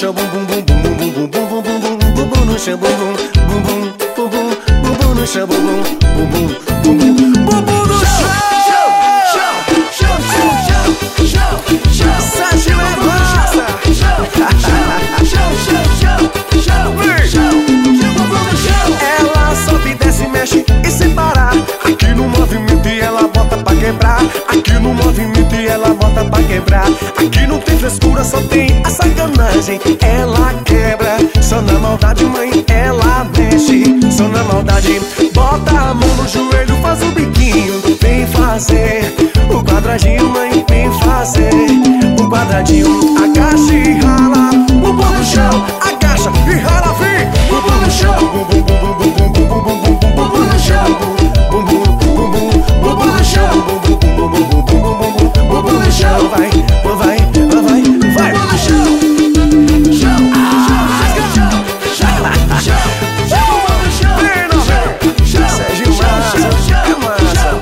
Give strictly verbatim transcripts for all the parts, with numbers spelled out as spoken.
chão, bum bum bum bum bum bum bum bum bum bum bum bum no chão, bum bum bum bum bum bum bum bum no chão, bum bum bum bum bum bum bum bum no chão. Ela sobe, desce, mexe e sem parar. Aqui no movimento e ela bota pra quebrar. Aqui no movimento e ela bota pra quebrar. Aqui não tem frescura, só tem a sacanagem. Ela quebra, só na maldade, mãe, ela mexe. Só na maldade, bota a mão no joelho, faz o biquinho. Vem fazer o quadradinho, mãe, vem fazer o quadradinho. Agacha e rala, bumbum no chão. Agacha e rala, vem, bumbum no chão. Bumbum, bumbum, bumbum, bumbum, bumbum, bumbum, bumbum no chão. Bumbum, bumbum, bumbum no chão. Bumbum, bumbum, bumbum, bumbum, bumbum, bumbum no chão. Vai, vai, vai, vai, vai no chão. Chão, chão, chão, chão, chão. Pleno, velho. Sérgio Massa, é massa.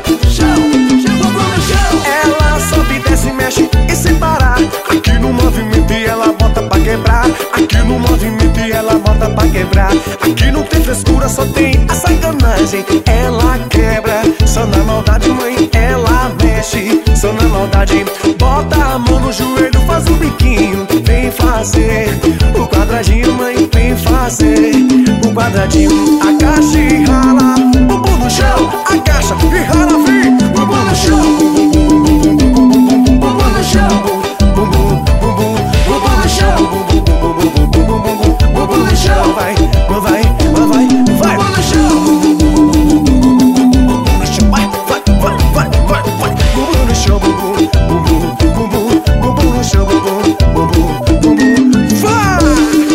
Ela sobe, desce, mexe e sem parar. Aqui no movimento e ela bota pra quebrar. Aqui no movimento e ela bota pra quebrar. Aqui não tem frescura, só tem a sacanagem. Ela quebra, só na maldade, mãe, ela mexe. Só na maldade, bota a mão no joelho, faz o biquinho. Vem fazer o quadradinho, mãe, vem fazer o quadradinho. Agacha e rala, bumbum no chão. Agacha e rala, vem, bumbum no chão. Bumbum, bumbum, bumbum, bumbum, bumbum no chão. Bumbum, bumbum, bumbum no chão. Bumbum, bumbum, bumbum, bumbum, bumbum, bumbum no chão. Vai, vai, vai, vai, vai no chão. Vai, vai, vai, vai, vai, vai. Bumbum no chão, bumbum, bumbum, bumbum, bumbum no chão, bumbum, bumbum, bumbum. Vai!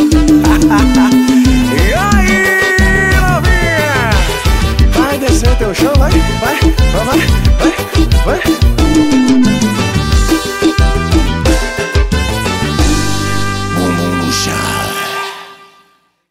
E aí, novinha? Vai descer teu chão, vai, vai, vai, vai, vai, vai.